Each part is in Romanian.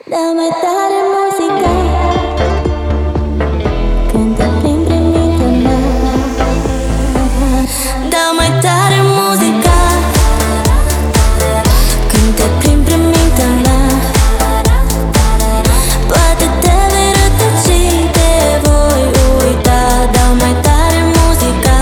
Dá mai tare muzica când te plimbi prin mintea mea. Dá mai tare muzica când te plimbi prin mintea mea. Poate te vei rătăci, te voi uita. Dá mai tare muzica.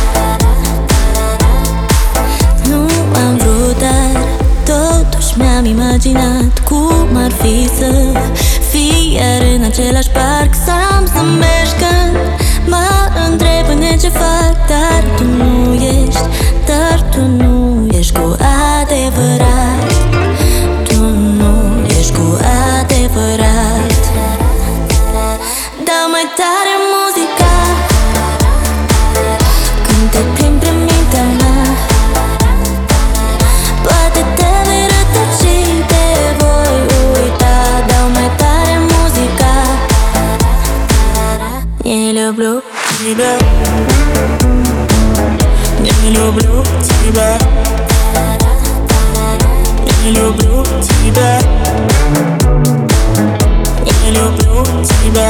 Nu am vrut, dar totuși mi-am imaginat cum ar fi să fii iar în același parc, să am să mergi când mă întreb până ce fac. Dar tu nu ești, dar tu nu ești cu adevărat. Tu nu ești cu adevărat. Dă mai tare muzica când te plimbi prin mintea mea. Poate te vei rătăci, te voi uita. Dau mai tare muzica. Не люблю тебя, не люблю тебя, не люблю тебя, не люблю тебя.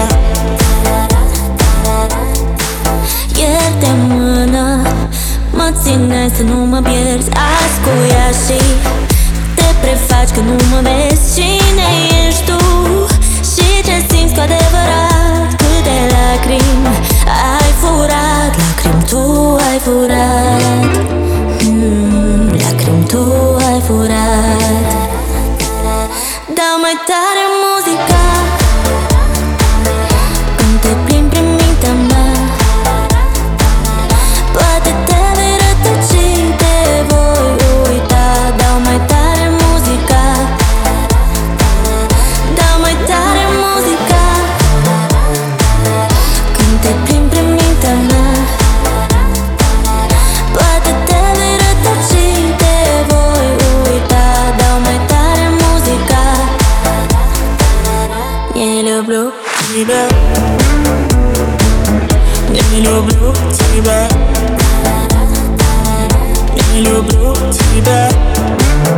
Ieri de mână mă țineai să nu mă pierzi. Azi cu ea și te prefaci că nu mă vezi. Cine ești tu și ce simți cu adevărat? Câte lacrimi ai furat, lacrimi tu ai furat, lacrimi tu ai furat. Dă mai tare muzica când te plimbi prin mintea mea. Poate te vei rătăci, te voi uita. Dau mai tare muzica. Dau mai tare muzica când te plimbi prin mintea mea. Poate te vei rătăci, te voi uita. Dau mai tare muzica. Не люблю тебя, не люблю тебя, не люблю тебя.